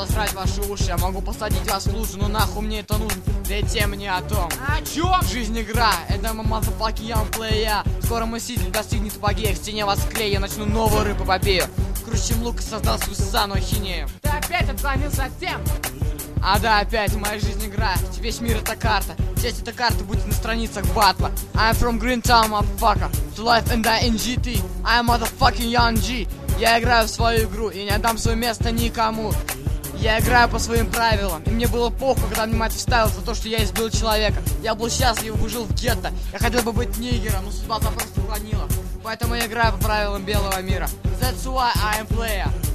засрать ваши уши, я могу посадить вас в лужу, но нахуй мне это нужно, ведь тема не о том. О чем? Жизнь игра, это мазафаки янплея. Скоро мой ситель достигнет апогея, в стене вас клея, я начну новую рыбопопею. Круче, чем лук, создал свою ссаную ахинею. Ты опять отклонился от тем. А да, опять, моя жизнь игра, весь мир это карта. Часть этой карты будет на страницах батла. I'm from Greentown, motherfucker, to life and die in GT. I'm motherfucking young G. Я играю в свою игру и не отдам свое место никому. Я играю по своим правилам, и мне было похуй, когда мне мать вставила за то, что я избил человека. Я был счастлив и жил в гетто. Я хотел бы быть нигером, но судьба просто уклонила. Поэтому я играю по правилам белого мира. That's why I am player.